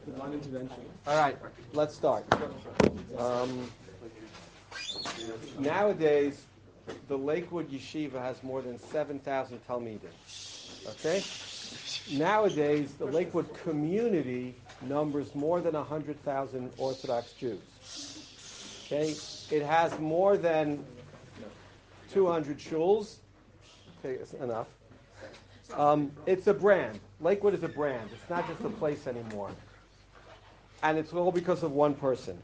Non-intervention. All right, let's start. Nowadays, the Lakewood Yeshiva has more than 7,000 Talmidim. Okay? Nowadays, the Lakewood community numbers more than 100,000 Orthodox Jews. Okay? It has more than 200 shuls. Okay, it's enough. It's a brand. Lakewood is a brand. It's not just a place anymore. And it's all because of one person.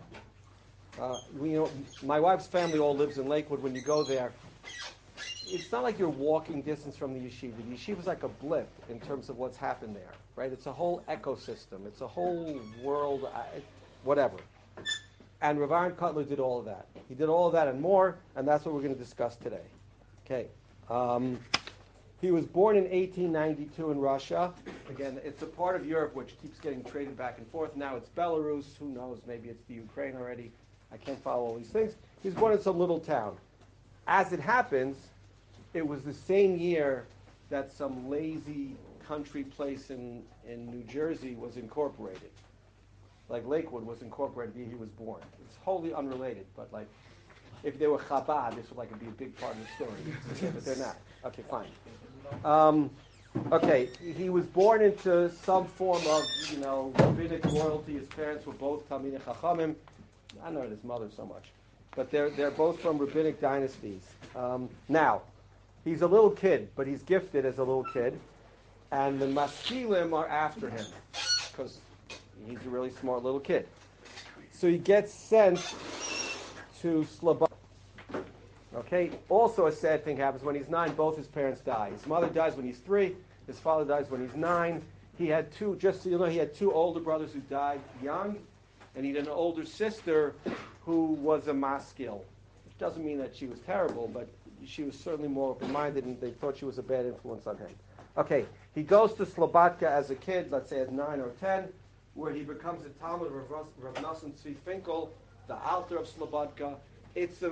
My wife's family all lives in Lakewood. When you go there, it's not like you're walking distance from the yeshiva. The yeshiva is like a blip in terms of what's happened there, right? It's a whole ecosystem. It's a whole world, whatever. And Rav Aaron Kotler did all of that. He did all of that and more, and that's what we're going to discuss today. Okay. He was born in 1892 in Russia. Again, it's a part of Europe which keeps getting traded back and forth. Now it's Belarus. Who knows? Maybe it's the Ukraine already. I can't follow all these things. He was born in some little town. As it happens, it was the same year that some lazy country place in New Jersey was incorporated. Like Lakewood was incorporated the year he was born. It's wholly unrelated, but like if they were Chabad, this would be a big part of the story. Okay, but they're not. Okay, fine. Okay, he was born into some form of, rabbinic royalty. His parents were both Talmidei Chachamim. I don't know his mother so much, but they're both from rabbinic dynasties. Now, he's a little kid, but he's gifted as a little kid, and the Maskilim are after him because he's a really smart little kid. So he gets sent to Slobodka. Okay. Also, a sad thing happens when he's 9. Both his parents die. His mother dies when he's 3. His father dies when he's 9. He had two. Just so you know, he had 2 older brothers who died young, and he had an older sister who was a maskil. Which doesn't mean that she was terrible, but she was certainly more open-minded, and they thought she was a bad influence on him. Okay. He goes to Slobodka as a kid, let's say at 9 or 10, where he becomes a Talmud of Rav Nosson Tzvi Finkel, the Alter of Slobodka. It's a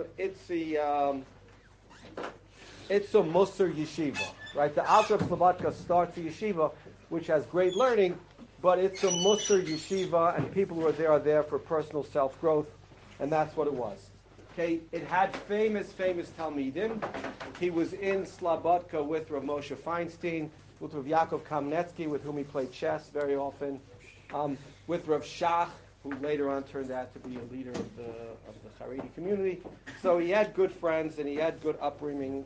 Musar yeshiva, right? The Alter of Slobodka starts a yeshiva, which has great learning, but it's a Musar yeshiva, and people who are there for personal self-growth, and that's what it was. Okay, it had famous Talmidim. He was in Slobodka with Rav Moshe Feinstein, with Rav Yaakov Kamnetsky, with whom he played chess very often, with Rav Shach, who later on turned out to be a leader of the Haredi community. So he had good friends and he had good upbringing.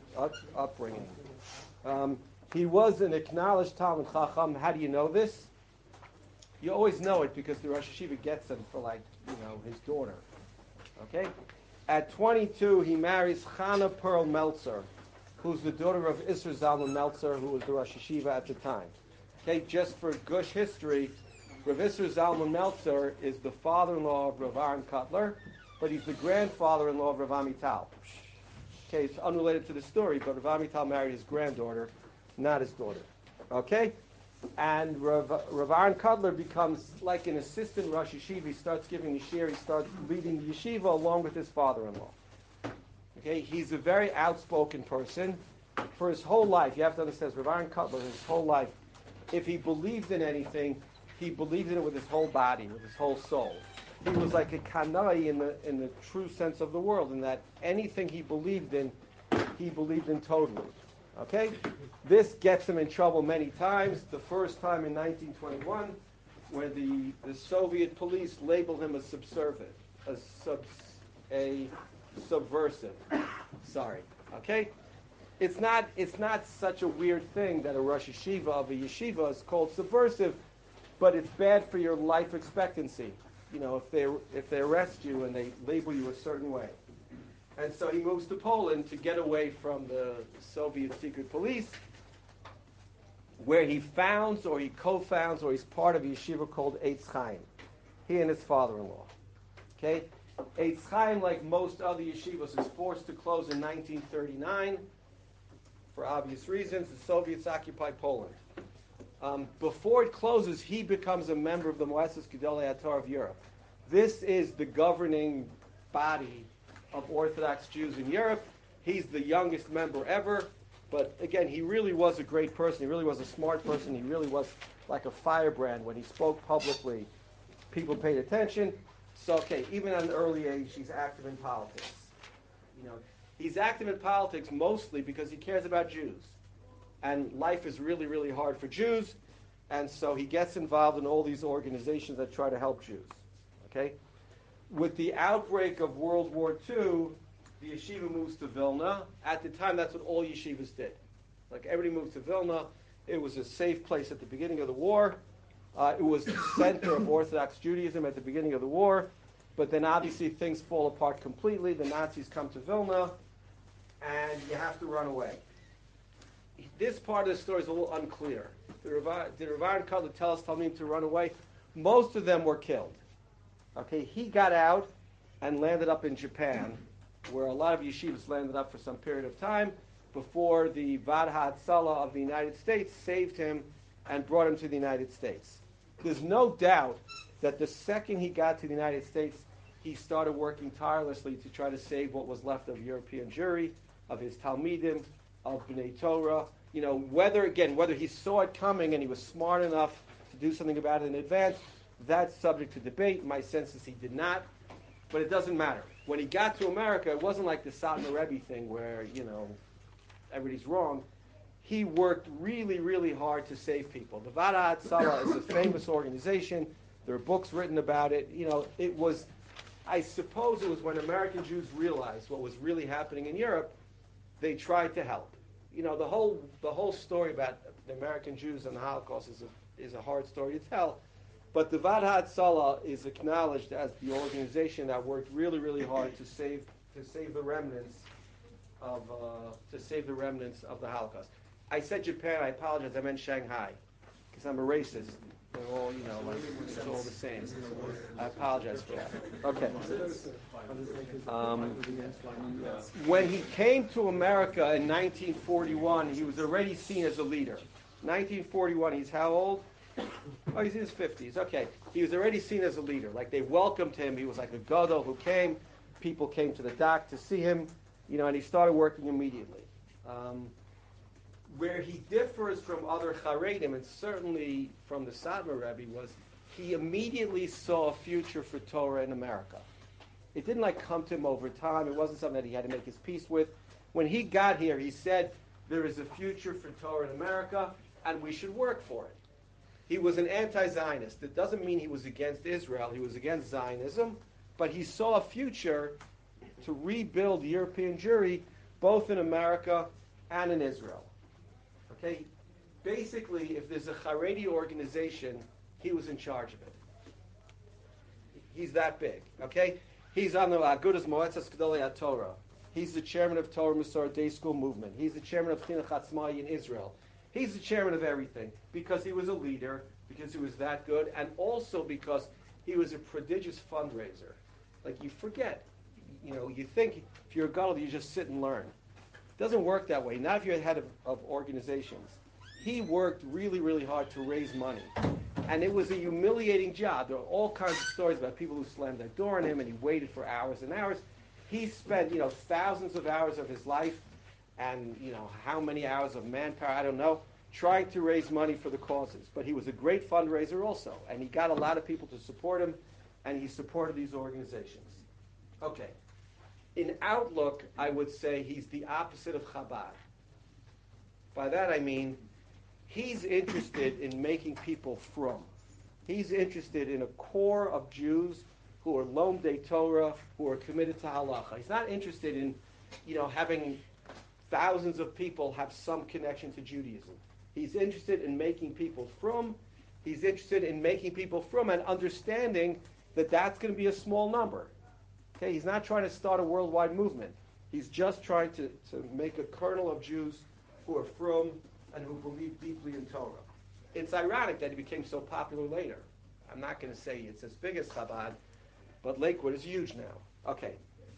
He was an acknowledged Talmud Chacham. How do you know this? You always know it because the Rosh Hashiva gets him for his daughter. Okay? At 22, he marries Chana Pearl Meltzer, who's the daughter of Isser Zalman Meltzer, who was the Rosh Hashiva at the time. Okay, just for Gush history, Rav Isser Zalman Meltzer is the father-in-law of Rav Aaron Kotler, but he's the grandfather-in-law of Rav Amital. Okay, it's unrelated to the story, but Rav Amital married his granddaughter, not his daughter. Okay? And Rav Aaron Kotler becomes like an assistant Rosh Hashiva. He starts giving the shir, he starts leading the yeshiva along with his father-in-law. Okay, he's a very outspoken person. For his whole life, you have to understand, Rav Aaron Kotler, his whole life, if he believed in anything, he believed in it with his whole body, with his whole soul. He was like a kanai in the true sense of the world, in that anything he believed in totally. Okay? This gets him in trouble many times. The first time in 1921, where the Soviet police labeled him a subversive. Sorry. Okay? It's not such a weird thing that a Rosh Hashiva of a yeshiva is called subversive, but it's bad for your life expectancy. If they arrest you and they label you a certain way. And so he moves to Poland to get away from the Soviet secret police, where he founds or he co-founds or he's part of a yeshiva called Eitz Chaim. He and his father-in-law. Okay? Eitz Chaim, like most other yeshivas, is forced to close in 1939 for obvious reasons. The Soviets occupy Poland. Before it closes, he becomes a member of the Moeses Gedolei HaTorah of Europe. This is the governing body of Orthodox Jews in Europe. He's the youngest member ever, but again, he really was a great person. He really was a smart person. He really was like a firebrand when he spoke publicly. people paid attention. So, okay, even at an early age, he's active in politics. You know, he's active in politics mostly because he cares about Jews. And life is really, really hard for Jews. And so he gets involved in all these organizations that try to help Jews. Okay? With the outbreak of World War II, the yeshiva moves to Vilna. At the time, that's what all yeshivas did. Like, everybody moved to Vilna. It was a safe place at the beginning of the war. It was the center of Orthodox Judaism at the beginning of the war. But then, obviously, things fall apart completely. The Nazis come to Vilna, and you have to run away. This part of the story is a little unclear. Did Rav Aaron Kotler tell us Talmidim to run away? Most of them were killed. Okay, he got out and landed up in Japan, where a lot of yeshivas landed up for some period of time before the Vad HaHatzala of the United States saved him and brought him to the United States. There's no doubt that the second he got to the United States, he started working tirelessly to try to save what was left of European Jewry, of his Talmidim, of B'nai Torah. You know, whether he saw it coming and he was smart enough to do something about it in advance, that's subject to debate. My sense is he did not, but it doesn't matter. When he got to America, it wasn't like the Satmar Rebbe thing where, you know, everybody's wrong. He worked really, really hard to save people. The Vad HaHatzala is a famous organization. There are books written about it. You know, it was, I suppose it was when American Jews realized what was really happening in Europe, they tried to help. You know, the whole story about the American Jews and the Holocaust is a hard story to tell. But the Vad HaHatzala is acknowledged as the organization that worked really, really hard to save the remnants of the Holocaust. I said Japan. I apologize. I meant Shanghai because I'm a racist. They're all, you know, like it's all the same. I apologize for that. Okay. When he came to America in 1941, he was already seen as a leader. 1941. He's how old? Oh, he's in his 50s. Okay. He was already seen as a leader. Like, they welcomed him. He was like a gadol who came. People came to the dock to see him, you know, and he started working immediately. Where he differs from other Charedim, and certainly from the Satmar Rebbe, was he immediately saw a future for Torah in America. It didn't like come to him over time. It wasn't something that he had to make his peace with. When he got here, he said, there is a future for Torah in America, and we should work for it. He was an anti-Zionist. It doesn't mean he was against Israel. He was against Zionism, but he saw a future to rebuild European Jewry, both in America and in Israel. Okay? Basically, if there's a Haredi organization, he was in charge of it. He's that big. Okay? He's on the Agudas Moetzas Gedolei HaTorah. He's the chairman of Torah Musar Day School Movement. He's the chairman of Chinuch Atzmai in Israel. He's the chairman of everything because he was a leader, because he was that good, and also because he was a prodigious fundraiser. Like, you forget. You know, you think if you're a gadol, you just sit and learn. It doesn't work that way. Not if you're the head of organizations. He worked really, really hard to raise money. And it was a humiliating job. There are all kinds of stories about people who slammed their door on him and he waited for hours and hours. He spent, you know, thousands of hours of his life and, you know, how many hours of manpower, I don't know, trying to raise money for the causes. But he was a great fundraiser also. And he got a lot of people to support him, and he supported these organizations. Okay. In outlook, I would say he's the opposite of Chabad. By that I mean, he's interested in making people frum. He's interested in a core of Jews who are lomdei Torah, who are committed to halacha. He's not interested in, you know, having thousands of people have some connection to Judaism. He's interested in making people frum. He's interested in making people frum and understanding that that's going to be a small number. Okay, he's not trying to start a worldwide movement. He's just trying to make a kernel of Jews who are frum and who believe deeply in Torah. It's ironic that he became so popular later. I'm not going to say it's as big as Chabad, but Lakewood is huge now. Okay.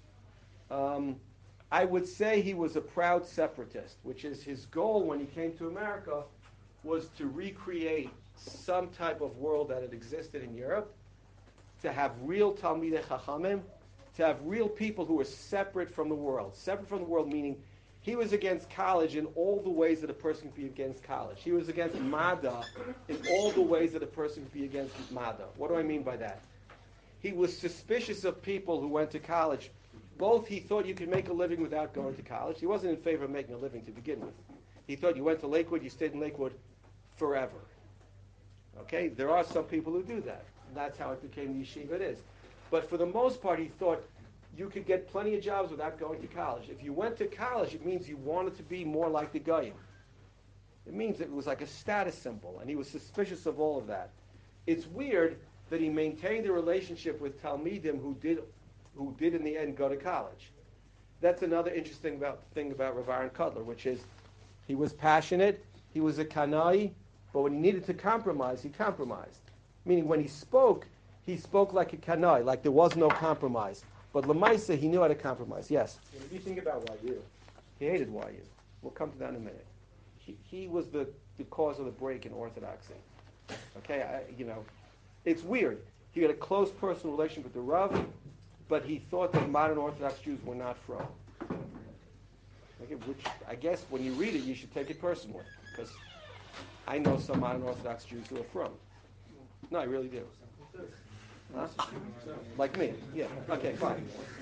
I would say he was a proud separatist, which is his goal when he came to America was to recreate some type of world that had existed in Europe, to have real Talmidei Chachamim, to have real people who were separate from the world. Separate from the world meaning He was against college in all the ways that a person could be against college. He was against Mada in all the ways that a person could be against Mada. What do I mean by that? He was suspicious of people who went to college. Both he thought you could make a living without going to college. He wasn't in favor of making a living to begin with. He thought you went to Lakewood, you stayed in Lakewood forever. Okay? There are some people who do that. That's how it became the yeshiva it is. But for the most part, he thought you could get plenty of jobs without going to college. If you went to college, it means you wanted to be more like the Goyim. It means it was like a status symbol, and he was suspicious of all of that. It's weird that he maintained a relationship with Talmidim who did in the end go to college. That's another interesting thing about Rav Aaron Kotler, which is he was passionate, he was a kanai, but when he needed to compromise, he compromised. Meaning when he spoke like a kanai, like there was no compromise. But Lamaisa, he knew how to compromise. Yes? If you think about YU, He hated YU. We'll come to that in a minute. He was the cause of the break in Orthodoxy. Okay? It's weird. He had a close personal relationship with the Rav, but he thought that modern Orthodox Jews were not from. Okay, which I guess when you read it, you should take it personally, because I know some modern Orthodox Jews who are from. No, I really do. Huh? Like me, yeah. Okay, fine.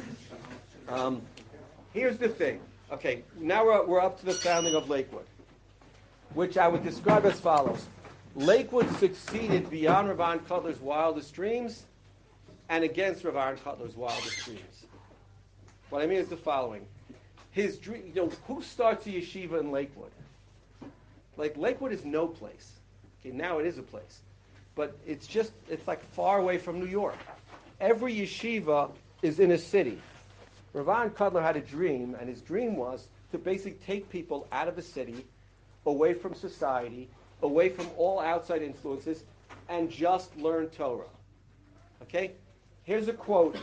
Here's the thing. Okay, now we're up to the founding of Lakewood, which I would describe as follows. Lakewood succeeded beyond Rav Aaron Kotler's wildest dreams and against Rav Aaron Kotler's wildest dreams. What I mean is the following. His dream, who starts a yeshiva in Lakewood? Like, Lakewood is no place. Okay, now it is a place. But it's like far away from New York. Every yeshiva is in a city. Rav Aaron Kotler had a dream, and his dream was to basically take people out of the city, away from society, away from all outside influences, and just learn Torah. Okay? Here's a quote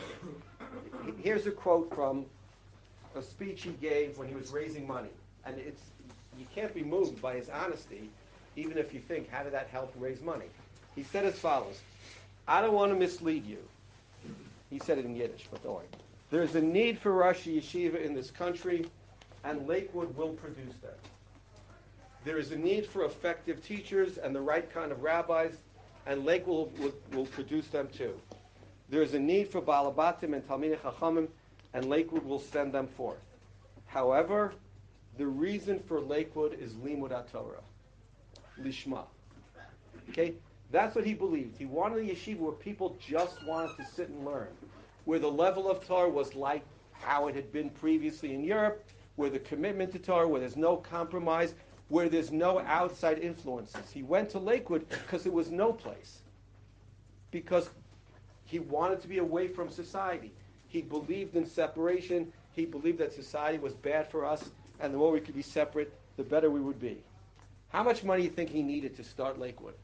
from a speech he gave when he was raising money. And you can't be moved by his honesty, even if you think, how did that help raise money? He said as follows, I don't want to mislead you. He said it in Yiddish, but don't worry. There's a need for Rosh Yeshiva in this country, and Lakewood will produce them. There is a need for effective teachers and the right kind of rabbis, and Lakewood will produce them too. There is a need for Balabatim and Talmidei Chachamim, and Lakewood will send them forth. However, the reason for Lakewood is Limud HaTorah, Lishma. Okay? That's what he believed. He wanted a yeshiva where people just wanted to sit and learn, where the level of Torah was like how it had been previously in Europe, where the commitment to Torah, where there's no compromise, where there's no outside influences. He went to Lakewood because there was no place. Because he wanted to be away from society. He believed in separation. He believed that society was bad for us, and the more we could be separate, the better we would be. How much money do you think he needed to start Lakewood?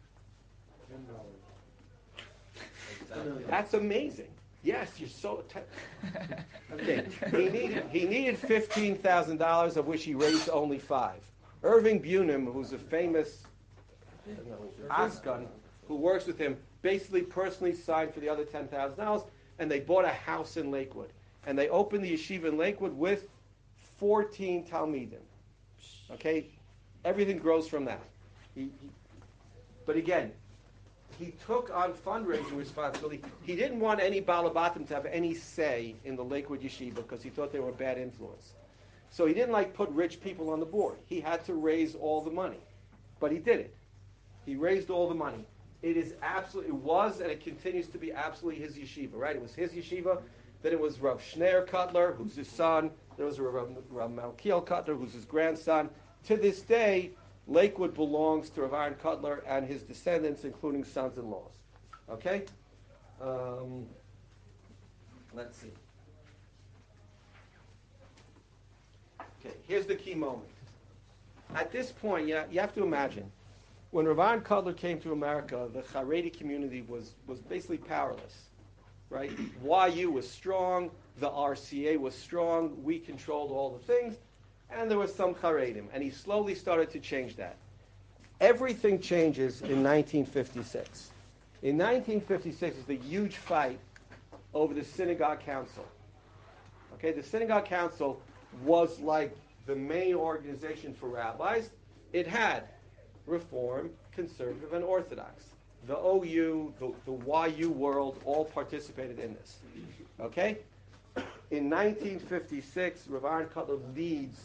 That's amazing. Yes, you're so... Okay, he needed $15,000, of which he raised only $5,000. Irving Bunim, who's a famous Askan, who works with him, basically personally signed for the other $10,000, and they bought a house in Lakewood. And they opened the yeshiva in Lakewood with 14 Talmidim. Okay? Everything grows from that. But again, he took on fundraising responsibility. He didn't want any Balabatim to have any say in the Lakewood yeshiva because he thought they were a bad influence. So he didn't put rich people on the board. He had to raise all the money. But he did it. He raised all the money. It was and it continues to be absolutely his yeshiva, right? It was his yeshiva. Then it was Rav Shneir Kotler, who's his son. There was Rav Malkiel Kotler, who's his grandson. To this day, Lakewood belongs to Rav Aaron Kotler and his descendants, including sons-in-laws. Okay? Let's see. Okay, here's the key moment. At this point, you have to imagine, when Rav Aaron Kotler came to America, the Haredi community was basically powerless. Right? YU was strong, the RCA was strong, we controlled all the things, and there was some Haredim, and he slowly started to change that. Everything changes in 1956. In 1956 is the huge fight over the Synagogue Council. Okay, the Synagogue Council was like the main organization for rabbis, it had Reform, Conservative, and Orthodox. The OU, the YU world all participated in this. Okay? In 1956, Rav Aaron Kotler leads,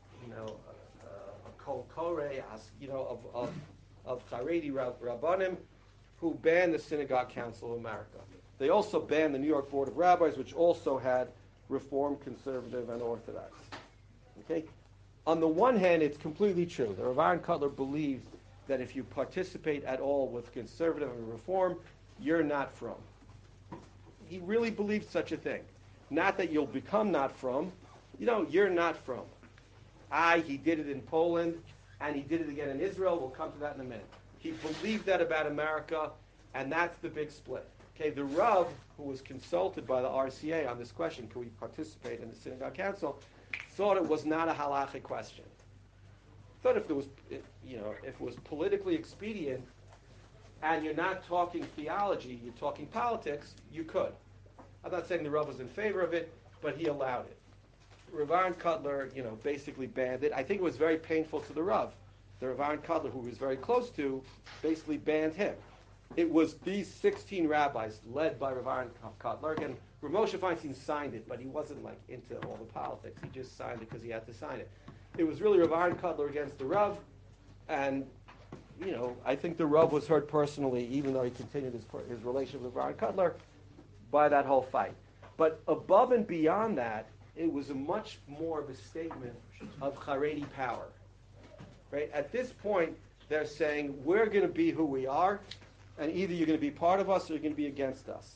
a kol koreh, of Haredi Rabbanim, who banned the Synagogue Council of America. They also banned the New York Board of Rabbis, which also had Reform, Conservative, and Orthodox. Okay? On the one hand, it's completely true. The Rav Aaron Kotler believes that if you participate at all with Conservative and Reform, you're not from. He really believed such a thing. Not that you'll become not from. You're not from. He did it in Poland, and he did it again in Israel. We'll come to that in a minute. He believed that about America, and that's the big split. Okay, the Rav, who was consulted by the RCA on this question, can we participate in the Synagogue Council, thought it was not a halachic question. Thought if it was politically expedient, and you're not talking theology, you're talking politics, you could. I'm not saying the Rav was in favor of it, but he allowed it. Rav Aaron Kotler, basically banned it. I think it was very painful to the Rav. The Rav Aaron Kotler, who he was very close to, basically banned him. It was these 16 rabbis, led by Rav Aaron Kotler, and Rav Moshe Feinstein signed it, but he wasn't into all the politics. He just signed it because he had to sign it. It was really Rav Aaron Kotler against the Rav, and I think the Rav was hurt personally, even though he continued his relationship with Rav Aaron Kotler, by that whole fight. But above and beyond that, it was a much more of a statement of Haredi power. Right? At this point, they're saying, we're going to be who we are, and either you're going to be part of us or you're going to be against us.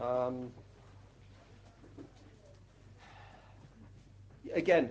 Again,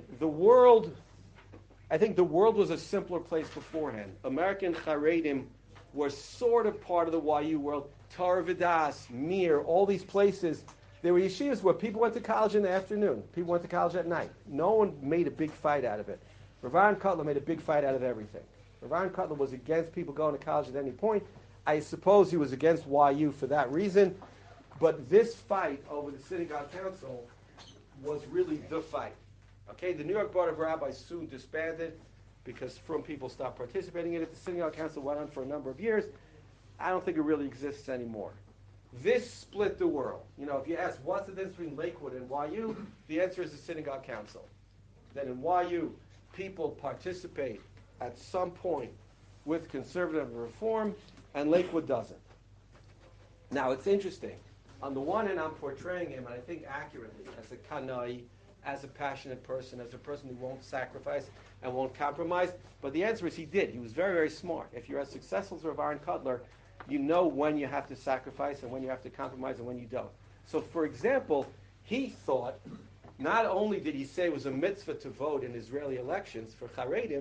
I think the world was a simpler place beforehand. American Haredim were sort of part of the YU world. Torah Vidas, Mir, all these places. There were yeshivas where people went to college in the afternoon. People went to college at night. No one made a big fight out of it. Rav Aaron Kotler made a big fight out of everything. Rav Aaron Kotler was against people going to college at any point. I suppose he was against YU for that reason. But this fight over the Synagogue Council was really the fight. Okay, the New York Board of Rabbis soon disbanded because Frum people stopped participating in it. The Synagogue Council went on for a number of years. I don't think it really exists anymore. This split the world. If you ask what's the difference between Lakewood and YU, the answer is the Synagogue Council. Then in YU, people participate at some point with conservative reform, and Lakewood doesn't. Now, it's interesting. On the one hand, I'm portraying him, and I think accurately, as a kanai, as a passionate person, as a person who won't sacrifice and won't compromise. But the answer is he did. He was very, very smart. If you're as successful as Rav Aaron Kotler, you know when you have to sacrifice and when you have to compromise and when you don't. So, for example, he thought, not only did he say it was a mitzvah to vote in Israeli elections for Haredim,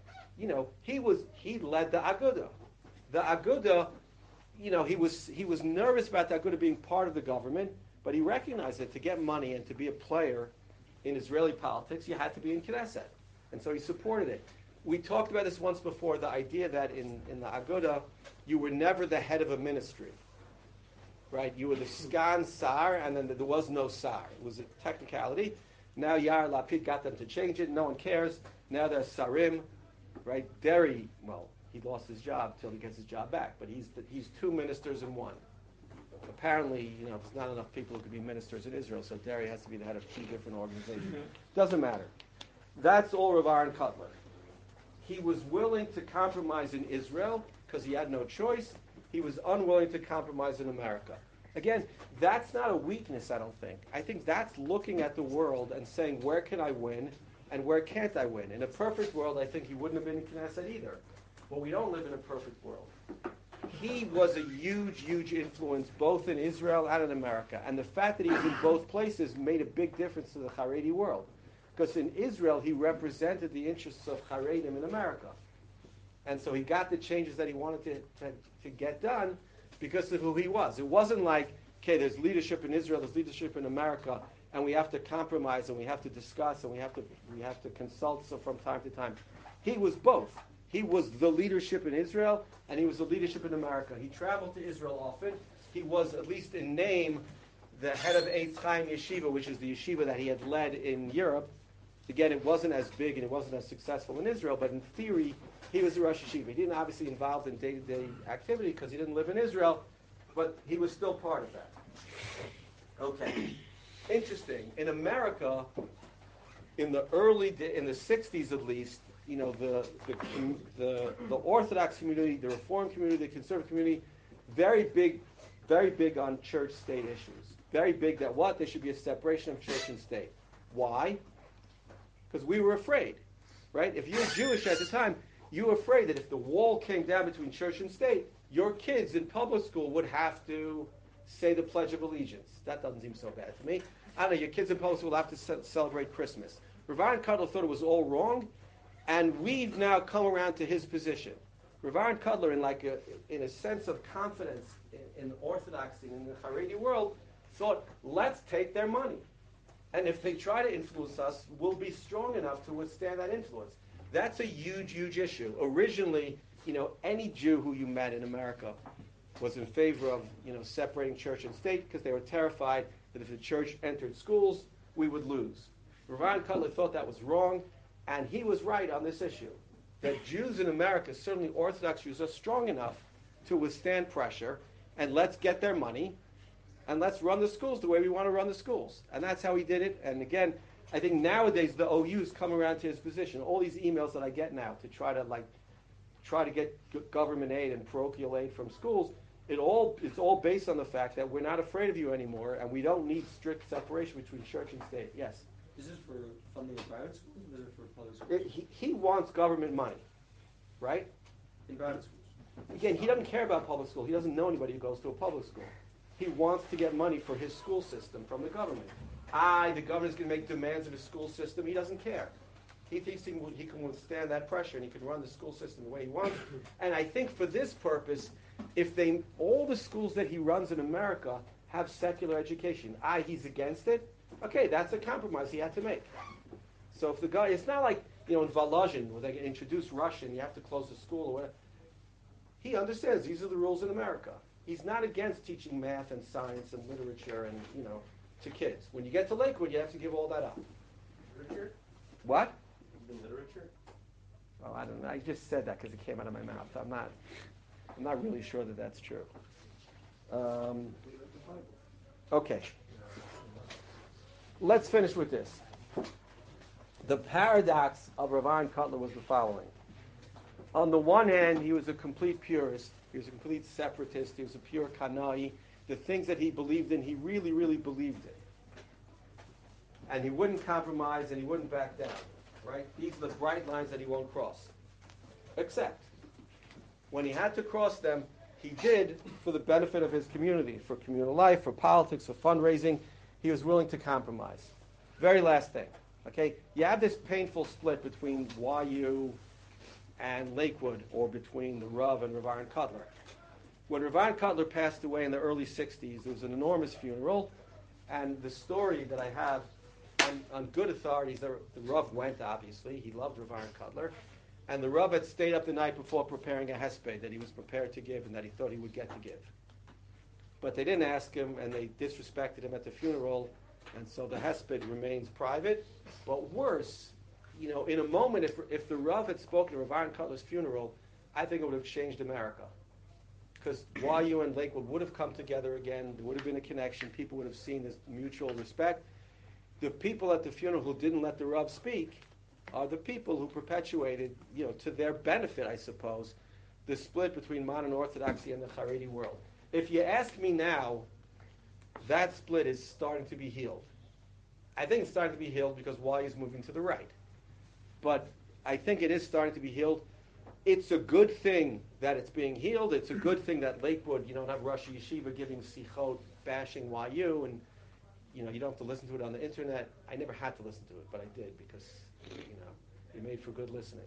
he led the Aguda. The Aguda, he was nervous about the Aguda being part of the government, but he recognized that to get money and to be a player in Israeli politics, you had to be in Knesset. And so he supported it. We talked about this once before, the idea that in the Aguda, you were never the head of a ministry. Right? You were the Sgan Sar, and then there was no Sar. It was a technicality. Now Yair Lapid got them to change it. No one cares. Now there's Sarim. Right? Derry, he lost his job till he gets his job back, but he's two ministers in one. Apparently, there's not enough people who could be ministers in Israel, so Derry has to be the head of two different organizations. Doesn't matter. That's all Rav Aaron Kotler. He was willing to compromise in Israel because he had no choice. He was unwilling to compromise in America. Again, that's not a weakness, I don't think. I think that's looking at the world and saying, where can I win and where can't I win? In a perfect world, I think he wouldn't have been in Knesset either. But we don't live in a perfect world. He was a huge, huge influence both in Israel and in America. And the fact that he was in both places made a big difference to the Haredi world. Because in Israel, he represented the interests of Haredim in America. And so he got the changes that he wanted to get done because of who he was. It wasn't like, okay, there's leadership in Israel, there's leadership in America, and we have to compromise and we have to discuss and we have to consult from time to time. He was both. He was the leadership in Israel and he was the leadership in America. He traveled to Israel often. He was, at least in name, the head of Eitz Chaim Yeshiva, which is the yeshiva that he had led in Europe. Again, it wasn't as big and it wasn't as successful in Israel, but in theory, he was a Rosh Yeshiva. He didn't obviously involved in day-to-day activity because he didn't live in Israel, but he was still part of that. Okay. Interesting. In America, in the in the 60s at least, you know, the Orthodox community, the Reform community, the Conservative community, very big on church-state issues. Very big that there should be a separation of church and state. Why? Because we were afraid, right? If you were Jewish at the time, you were afraid that if the wall came down between church and state, your kids in public school would have to say the Pledge of Allegiance. That doesn't seem so bad to me. I don't know, your kids in public school will have to celebrate Christmas. Rav Aaron Kotler thought it was all wrong, and we've now come around to his position. Rav Aaron Kotler, in a sense of confidence in Orthodoxy, in the Haredi world, thought, let's take their money. And if they try to influence us, we'll be strong enough to withstand that influence. That's a huge, huge issue. Originally, you know, any Jew who you met in America was in favor of, you know, separating church and state because they were terrified that if the church entered schools, we would lose. Rav Aaron Kotler thought that was wrong, and he was right on this issue. That Jews in America, certainly Orthodox Jews, are strong enough to withstand pressure, and let's get their money, and let's run the schools the way we want to run the schools. And that's how he did it. And again, I think nowadays the OUs come around to his position. All these emails that I get now to try to get government aid and parochial aid from schools, it's all based on the fact that we're not afraid of you anymore, and we don't need strict separation between church and state. Yes? Is this for funding of private schools, or is it for public schools? He wants government money, right? In private schools. Again, he doesn't care about public school. He doesn't know anybody who goes to a public school. He wants to get money for his school system from the government. The government's going to make demands of his school system. He doesn't care. He thinks he can withstand that pressure and he can run the school system the way he wants. And I think for this purpose, if all the schools that he runs in America have secular education, he's against it, okay, that's a compromise he had to make. So if the guy, it's not like, you know, in Volozhin, where they introduce Russian, you have to close the school or whatever. He understands these are the rules in America. He's not against teaching math and science and literature and, you know, to kids. When you get to Lakewood, you have to give all that up. Literature? What? The literature? Oh, I don't know. I just said that because it came out of my mouth. I'm not really sure that that's true. Okay. Let's finish with this. The paradox of Rav Aaron Kotler was the following. On the one hand, he was a complete purist. He was a complete separatist. He was a pure Kanai. The things that he believed in, he really, really believed in. And he wouldn't compromise and he wouldn't back down. Right? These are the bright lines that he won't cross. Except, when he had to cross them, he did for the benefit of his community, for communal life, for politics, for fundraising. He was willing to compromise. Very last thing. Okay? You have this painful split between YU and Lakewood, or between the Rav and Rav Aaron Kotler. When Rav Aaron Kotler passed away in the early 60s, there was an enormous funeral, and the story that I have on good authorities, the Rav went, obviously. He loved Rav Aaron Kotler. And the Rav had stayed up the night before preparing a hesped that he was prepared to give and that he thought he would get to give. But they didn't ask him, and they disrespected him at the funeral, and so the hesped remains private. But worse, you know, in a moment, if the Rav had spoken at Rav Aaron Kotler's funeral, I think it would have changed America. Because YU and Lakewood would have come together again. There would have been a connection. People would have seen this mutual respect. The people at the funeral who didn't let the Rav speak are the people who perpetuated, you know, to their benefit, I suppose, the split between modern Orthodoxy and the Haredi world. If you ask me now, that split is starting to be healed. I think it's starting to be healed because YU is moving to the right. But I think it is starting to be healed. It's a good thing that it's being healed. It's a good thing that Lakewood, you don't have Rosh Yeshiva giving sichot, bashing YU, and you know, you don't have to listen to it on the internet. I never had to listen to it, but I did because, you know, it made for good listening.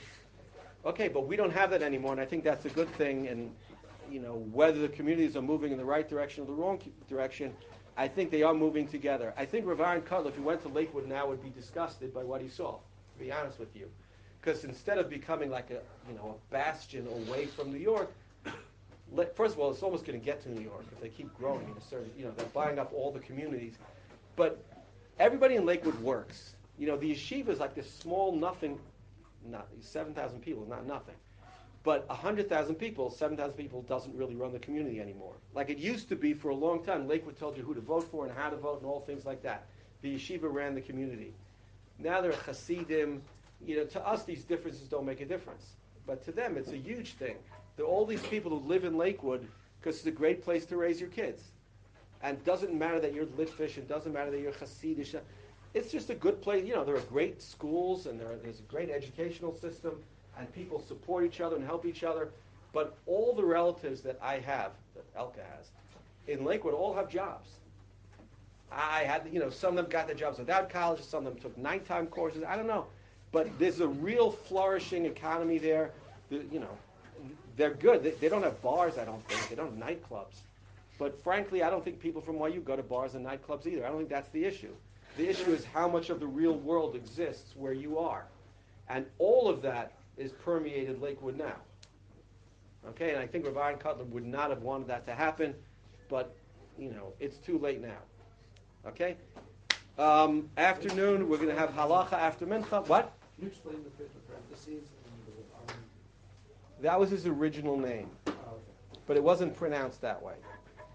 Okay, but we don't have that anymore, and I think that's a good thing. And, you know, whether the communities are moving in the right direction or the wrong direction, I think they are moving together. I think Rav Aaron Kotler, if he went to Lakewood now, would be disgusted by what he saw, to be honest with you. Because instead of becoming like a bastion away from New York, first of all, it's almost going to get to New York if they keep growing in a certain, they're buying up all the communities. But everybody in Lakewood works. The yeshiva is like this small nothing, not 7,000 people is not nothing. But 100,000 people, 7,000 people doesn't really run the community anymore. Like it used to be for a long time. Lakewood told you who to vote for and how to vote and all things like that. The yeshiva ran the community. Now they're Hasidim. To us, these differences don't make a difference. But to them, it's a huge thing. There are all these people who live in Lakewood because it's a great place to raise your kids. And it doesn't matter that you're Litvish, it doesn't matter that you're Hasidish. It's just a good place. There are great schools and there's a great educational system. And people support each other and help each other. But all the relatives that I have, that Elka has, in Lakewood all have jobs. I had, some of them got their jobs without college, some of them took nighttime courses, I don't know. But there's a real flourishing economy there. They're good. They don't have bars, I don't think. They don't have nightclubs. But frankly, I don't think people from YU go to bars and nightclubs either. I don't think that's the issue. The issue is how much of the real world exists where you are. And all of that is permeated Lakewood now. Okay, and I think Rav Aaron Kotler would not have wanted that to happen, but, it's too late now. Okay? Afternoon, we're going to have halacha after mincha. What? Can you explain the parentheses? That was his original name, but it wasn't pronounced that way.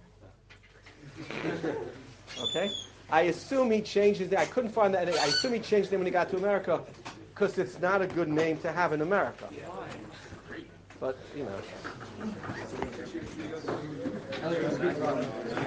Okay? I assume he changed his name. I couldn't find that. I assume he changed his name when he got to America, because it's not a good name to have in America. But,